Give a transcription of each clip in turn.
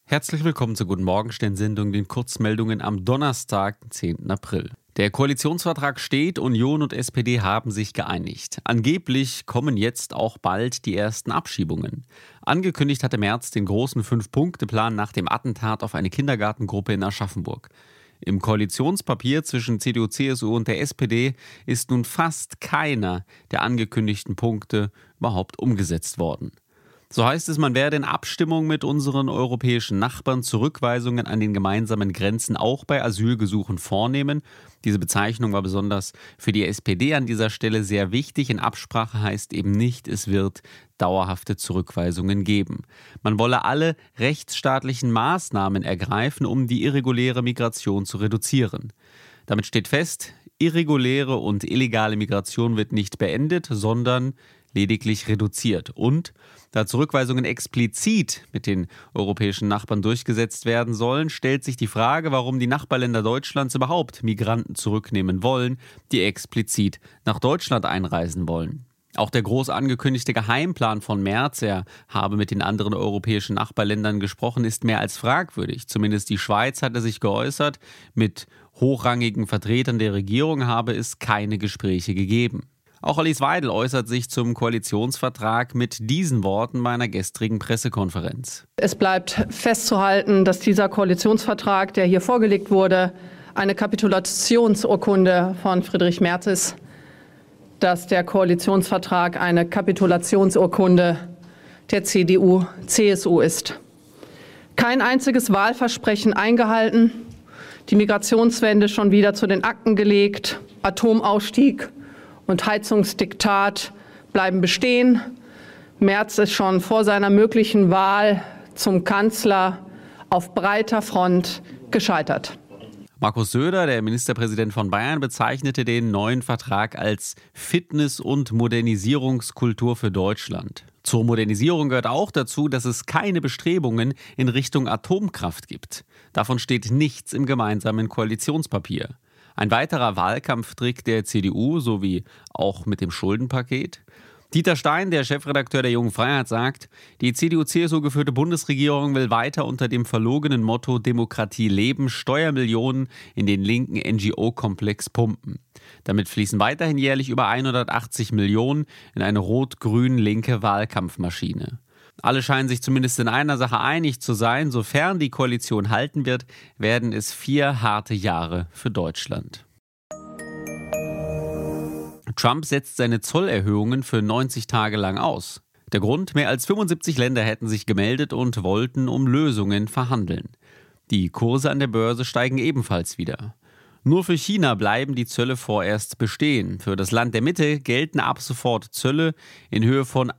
Herzlich willkommen zur Guten Morgenstern-Sendung, den Kurzmeldungen am Donnerstag, 10. April. Der Koalitionsvertrag steht, Union und SPD haben sich geeinigt. Angeblich kommen jetzt auch bald die ersten Abschiebungen. Angekündigt hatte Merz den großen 5-Punkte-Plan nach dem Attentat auf eine Kindergartengruppe in Aschaffenburg. Im Koalitionspapier zwischen CDU, CSU und der SPD ist nun fast keiner der angekündigten Punkte überhaupt umgesetzt worden. So heißt es, man werde in Abstimmung mit unseren europäischen Nachbarn Zurückweisungen an den gemeinsamen Grenzen auch bei Asylgesuchen vornehmen. Diese Bezeichnung war besonders für die SPD an dieser Stelle sehr wichtig. In Absprache heißt eben nicht, es wird dauerhafte Zurückweisungen geben. Man wolle alle rechtsstaatlichen Maßnahmen ergreifen, um die irreguläre Migration zu reduzieren. Damit steht fest, irreguläre und illegale Migration wird nicht beendet, sondern lediglich reduziert. Und da Zurückweisungen explizit mit den europäischen Nachbarn durchgesetzt werden sollen, stellt sich die Frage, warum die Nachbarländer Deutschlands überhaupt Migranten zurücknehmen wollen, die explizit nach Deutschland einreisen wollen. Auch der groß angekündigte Geheimplan von Merz, er habe mit den anderen europäischen Nachbarländern gesprochen, ist mehr als fragwürdig. Zumindest die Schweiz hatte sich geäußert. Mit hochrangigen Vertretern der Regierung habe es keine Gespräche gegeben. Auch Alice Weidel äußert sich zum Koalitionsvertrag mit diesen Worten bei einer gestrigen Pressekonferenz. Es bleibt festzuhalten, dass dieser Koalitionsvertrag, der hier vorgelegt wurde, eine Kapitulationsurkunde von Friedrich Merz ist, dass der Koalitionsvertrag eine Kapitulationsurkunde der CDU, CSU ist. Kein einziges Wahlversprechen eingehalten, die Migrationswende schon wieder zu den Akten gelegt, Atomausstieg und Heizungsdiktat bleiben bestehen. Merz ist schon vor seiner möglichen Wahl zum Kanzler auf breiter Front gescheitert. Markus Söder, der Ministerpräsident von Bayern, bezeichnete den neuen Vertrag als Fitness- und Modernisierungskultur für Deutschland. Zur Modernisierung gehört auch dazu, dass es keine Bestrebungen in Richtung Atomkraft gibt. Davon steht nichts im gemeinsamen Koalitionspapier. Ein weiterer Wahlkampftrick der CDU, sowie auch mit dem Schuldenpaket. Dieter Stein, der Chefredakteur der Jungen Freiheit, sagt, die CDU-CSU geführte Bundesregierung will weiter unter dem verlogenen Motto Demokratie leben Steuermillionen in den linken NGO-Komplex pumpen. Damit fließen weiterhin jährlich über 180 Millionen in eine rot-grün-linke Wahlkampfmaschine. Alle scheinen sich zumindest in einer Sache einig zu sein. Sofern die Koalition halten wird, werden es 4 harte Jahre für Deutschland. Trump setzt seine Zollerhöhungen für 90 Tage lang aus. Der Grund? Mehr als 75 Länder hätten sich gemeldet und wollten um Lösungen verhandeln. Die Kurse an der Börse steigen ebenfalls wieder. Nur für China bleiben die Zölle vorerst bestehen. Für das Land der Mitte gelten ab sofort Zölle in Höhe von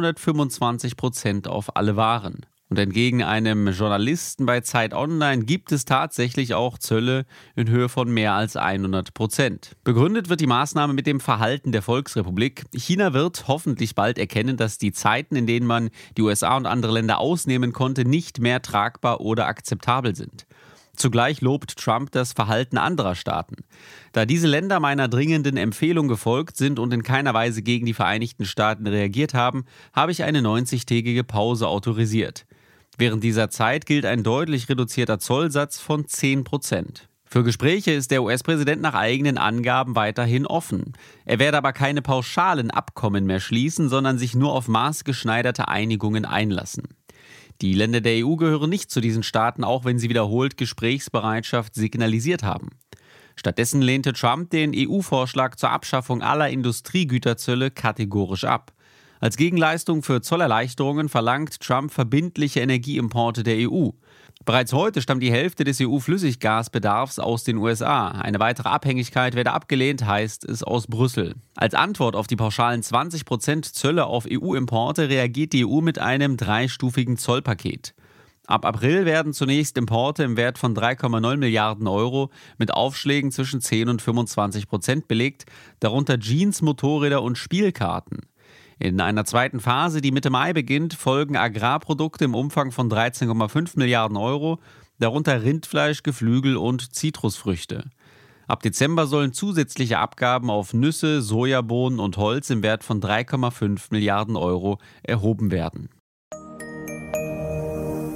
125% auf alle Waren. Und entgegen einem Journalisten bei Zeit Online gibt es tatsächlich auch Zölle in Höhe von mehr als 100%. Begründet wird die Maßnahme mit dem Verhalten der Volksrepublik. China wird hoffentlich bald erkennen, dass die Zeiten, in denen man die USA und andere Länder ausnehmen konnte, nicht mehr tragbar oder akzeptabel sind. Zugleich lobt Trump das Verhalten anderer Staaten. Da diese Länder meiner dringenden Empfehlung gefolgt sind und in keiner Weise gegen die Vereinigten Staaten reagiert haben, habe ich eine 90-tägige Pause autorisiert. Während dieser Zeit gilt ein deutlich reduzierter Zollsatz von 10%. Für Gespräche ist der US-Präsident nach eigenen Angaben weiterhin offen. Er werde aber keine pauschalen Abkommen mehr schließen, sondern sich nur auf maßgeschneiderte Einigungen einlassen. Die Länder der EU gehören nicht zu diesen Staaten, auch wenn sie wiederholt Gesprächsbereitschaft signalisiert haben. Stattdessen lehnte Trump den EU-Vorschlag zur Abschaffung aller Industriegüterzölle kategorisch ab. Als Gegenleistung für Zollerleichterungen verlangt Trump verbindliche Energieimporte der EU. Bereits heute stammt die Hälfte des EU-Flüssiggasbedarfs aus den USA. Eine weitere Abhängigkeit werde abgelehnt, heißt es aus Brüssel. Als Antwort auf die pauschalen 20% Zölle auf EU-Importe reagiert die EU mit einem 3-stufigen Zollpaket. Ab April werden zunächst Importe im Wert von 3,9 Milliarden Euro mit Aufschlägen zwischen 10 und 25% belegt, darunter Jeans, Motorräder und Spielkarten. In einer zweiten Phase, die Mitte Mai beginnt, folgen Agrarprodukte im Umfang von 13,5 Milliarden Euro, darunter Rindfleisch, Geflügel und Zitrusfrüchte. Ab Dezember sollen zusätzliche Abgaben auf Nüsse, Sojabohnen und Holz im Wert von 3,5 Milliarden Euro erhoben werden.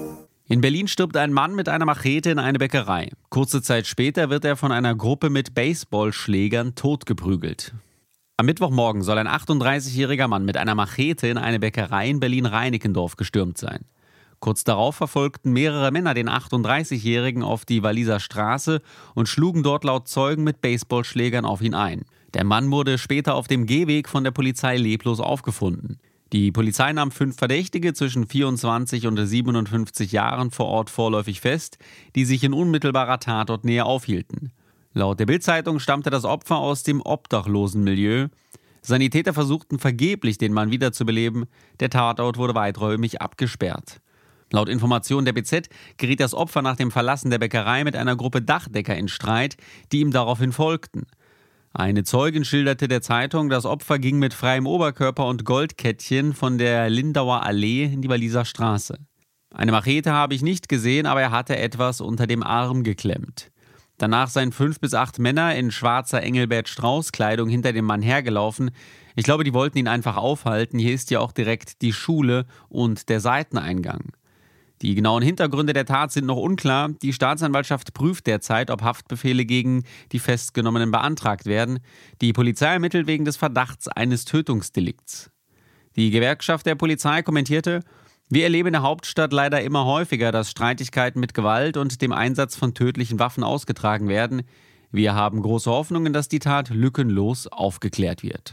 In Berlin stirbt ein Mann mit einer Machete in eine Bäckerei. Kurze Zeit später wird er von einer Gruppe mit Baseballschlägern totgeprügelt. Am Mittwochmorgen soll ein 38-jähriger Mann mit einer Machete in eine Bäckerei in Berlin-Reinickendorf gestürmt sein. Kurz darauf verfolgten mehrere Männer den 38-Jährigen auf die Walliser Straße und schlugen dort laut Zeugen mit Baseballschlägern auf ihn ein. Der Mann wurde später auf dem Gehweg von der Polizei leblos aufgefunden. Die Polizei nahm 5 Verdächtige zwischen 24 und 57 Jahren vor Ort vorläufig fest, die sich in unmittelbarer Tatortnähe aufhielten. Laut der Bild-Zeitung stammte das Opfer aus dem Obdachlosenmilieu. Sanitäter versuchten vergeblich, den Mann wiederzubeleben. Der Tatort wurde weiträumig abgesperrt. Laut Informationen der BZ geriet das Opfer nach dem Verlassen der Bäckerei mit einer Gruppe Dachdecker in Streit, die ihm daraufhin folgten. Eine Zeugin schilderte der Zeitung, das Opfer ging mit freiem Oberkörper und Goldkettchen von der Lindauer Allee in die Walliser Straße. Eine Machete habe ich nicht gesehen, aber er hatte etwas unter dem Arm geklemmt. Danach seien 5 bis 8 Männer in schwarzer Engelbert-Strauß-Kleidung hinter dem Mann hergelaufen. Ich glaube, die wollten ihn einfach aufhalten. Hier ist ja auch direkt die Schule und der Seiteneingang. Die genauen Hintergründe der Tat sind noch unklar. Die Staatsanwaltschaft prüft derzeit, ob Haftbefehle gegen die Festgenommenen beantragt werden. Die Polizei ermittelt wegen des Verdachts eines Tötungsdelikts. Die Gewerkschaft der Polizei kommentierte: Wir erleben in der Hauptstadt leider immer häufiger, dass Streitigkeiten mit Gewalt und dem Einsatz von tödlichen Waffen ausgetragen werden. Wir haben große Hoffnungen, dass die Tat lückenlos aufgeklärt wird.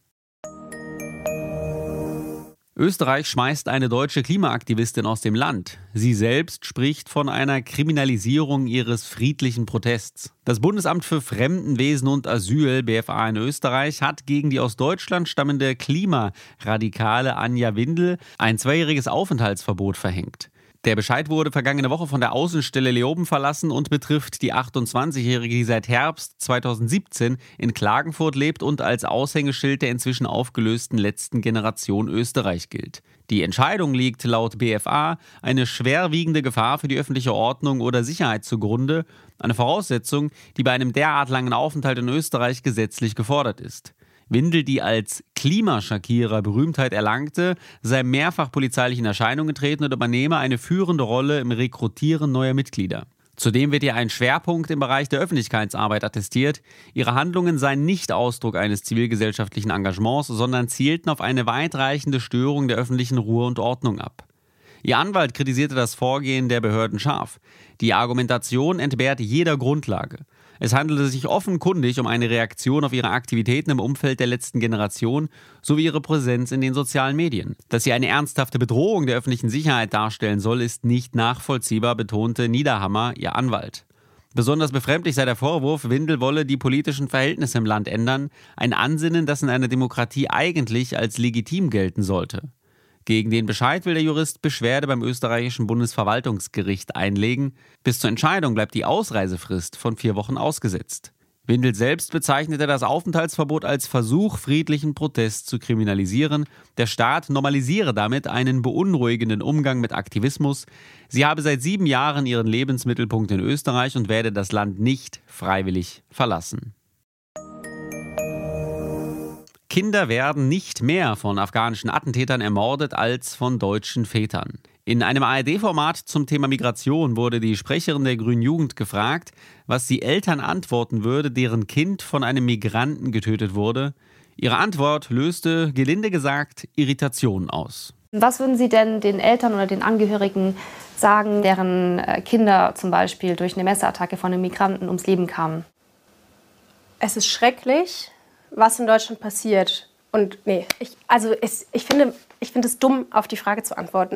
Österreich schmeißt eine deutsche Klimaaktivistin aus dem Land. Sie selbst spricht von einer Kriminalisierung ihres friedlichen Protests. Das Bundesamt für Fremdenwesen und Asyl, BfA in Österreich, hat gegen die aus Deutschland stammende Klimaradikale Anja Windel ein 2-jähriges Aufenthaltsverbot verhängt. Der Bescheid wurde vergangene Woche von der Außenstelle Leoben verlassen und betrifft die 28-Jährige, die seit Herbst 2017 in Klagenfurt lebt und als Aushängeschild der inzwischen aufgelösten letzten Generation Österreich gilt. Die Entscheidung liegt laut BfA eine schwerwiegende Gefahr für die öffentliche Ordnung oder Sicherheit zugrunde, eine Voraussetzung, die bei einem derart langen Aufenthalt in Österreich gesetzlich gefordert ist. Windel, die als Klimaschakierer Berühmtheit erlangte, sei mehrfach polizeilich in Erscheinung getreten und übernehme eine führende Rolle im Rekrutieren neuer Mitglieder. Zudem wird ihr ein Schwerpunkt im Bereich der Öffentlichkeitsarbeit attestiert. Ihre Handlungen seien nicht Ausdruck eines zivilgesellschaftlichen Engagements, sondern zielten auf eine weitreichende Störung der öffentlichen Ruhe und Ordnung ab. Ihr Anwalt kritisierte das Vorgehen der Behörden scharf. Die Argumentation entbehrt jeder Grundlage. Es handelte sich offenkundig um eine Reaktion auf ihre Aktivitäten im Umfeld der letzten Generation sowie ihre Präsenz in den sozialen Medien. Dass sie eine ernsthafte Bedrohung der öffentlichen Sicherheit darstellen soll, ist nicht nachvollziehbar, betonte Niederhammer, ihr Anwalt. Besonders befremdlich sei der Vorwurf, Windel wolle die politischen Verhältnisse im Land ändern, ein Ansinnen, das in einer Demokratie eigentlich als legitim gelten sollte. Gegen den Bescheid will der Jurist Beschwerde beim österreichischen Bundesverwaltungsgericht einlegen. Bis zur Entscheidung bleibt die Ausreisefrist von 4 Wochen ausgesetzt. Windel selbst bezeichnete das Aufenthaltsverbot als Versuch, friedlichen Protest zu kriminalisieren. Der Staat normalisiere damit einen beunruhigenden Umgang mit Aktivismus. Sie habe seit 7 Jahren ihren Lebensmittelpunkt in Österreich und werde das Land nicht freiwillig verlassen. Kinder werden nicht mehr von afghanischen Attentätern ermordet als von deutschen Vätern. In einem ARD-Format zum Thema Migration wurde die Sprecherin der Grünen Jugend gefragt, was die Eltern antworten würde, deren Kind von einem Migranten getötet wurde. Ihre Antwort löste, gelinde gesagt, Irritationen aus. Was würden Sie denn den Eltern oder den Angehörigen sagen, deren Kinder zum Beispiel durch eine Messerattacke von einem Migranten ums Leben kamen? Es ist schrecklich, was in Deutschland passiert. Und ich finde es dumm, auf die Frage zu antworten.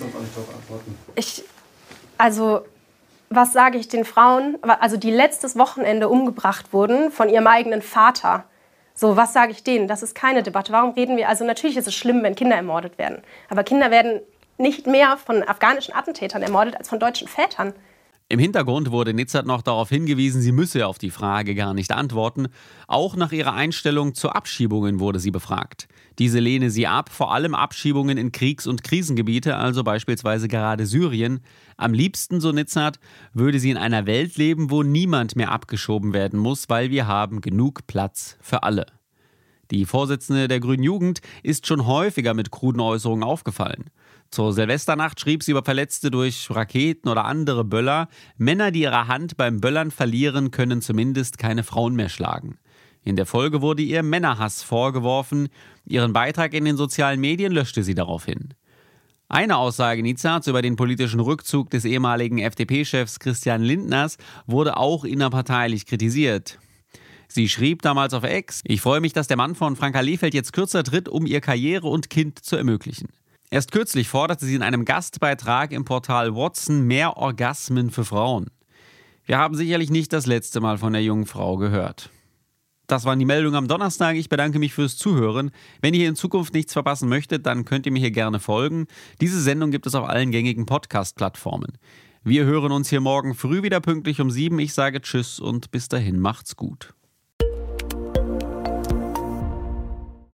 Was sage ich den Frauen, die letztes Wochenende umgebracht wurden von ihrem eigenen Vater? So, was sage ich denen? Das ist keine Debatte. Warum reden wir? Also natürlich ist es schlimm, wenn Kinder ermordet werden. Aber Kinder werden nicht mehr von afghanischen Attentätern ermordet als von deutschen Vätern. Im Hintergrund wurde Nitzert noch darauf hingewiesen, sie müsse auf die Frage gar nicht antworten. Auch nach ihrer Einstellung zu Abschiebungen wurde sie befragt. Diese lehne sie ab, vor allem Abschiebungen in Kriegs- und Krisengebiete, also beispielsweise gerade Syrien. Am liebsten, so Nitzert, würde sie in einer Welt leben, wo niemand mehr abgeschoben werden muss, weil wir haben genug Platz für alle. Die Vorsitzende der Grünen Jugend ist schon häufiger mit kruden Äußerungen aufgefallen. Zur Silvesternacht schrieb sie über Verletzte durch Raketen oder andere Böller: Männer, die ihre Hand beim Böllern verlieren, können zumindest keine Frauen mehr schlagen. In der Folge wurde ihr Männerhass vorgeworfen. Ihren Beitrag in den sozialen Medien löschte sie daraufhin. Eine Aussage Nizards über den politischen Rückzug des ehemaligen FDP-Chefs Christian Lindners wurde auch innerparteilich kritisiert. Sie schrieb damals auf X: Ich freue mich, dass der Mann von Franka Lehfeldt jetzt kürzer tritt, um ihr Karriere und Kind zu ermöglichen. Erst kürzlich forderte sie in einem Gastbeitrag im Portal Watson mehr Orgasmen für Frauen. Wir haben sicherlich nicht das letzte Mal von der jungen Frau gehört. Das waren die Meldungen am Donnerstag. Ich bedanke mich fürs Zuhören. Wenn ihr in Zukunft nichts verpassen möchtet, dann könnt ihr mir hier gerne folgen. Diese Sendung gibt es auf allen gängigen Podcast-Plattformen. Wir hören uns hier morgen früh wieder pünktlich um 7. Ich sage Tschüss und bis dahin macht's gut.